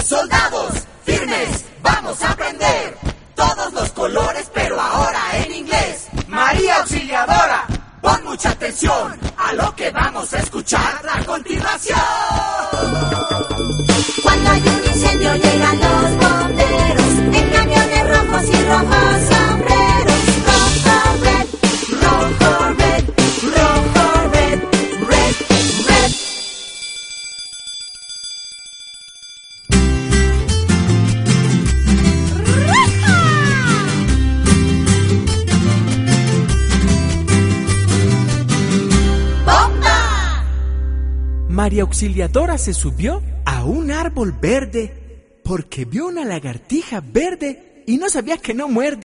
Soldados, firmes, vamos a aprender todos los colores, pero ahora en inglés. María Auxiliadora, pon mucha atención a lo que vamos a escuchar a continuación. Cuando hay un incendio llegan los bomberos en camiones rojos y rojos sombreros. Rojo, red, rojo, red, rojo, red, red, red. ¡Bomba! María Auxiliadora se subió a un árbol verde porque vio una lagartija verde y no sabía que no muerde.